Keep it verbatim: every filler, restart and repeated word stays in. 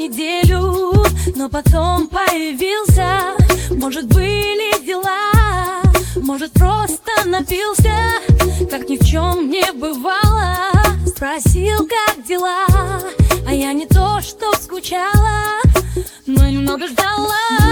неделю, но потом появился. Может, были дела, может, просто напился, как ни в чем не бывало. Спросил, как дела, а я не то, что скучала, но немного ждала.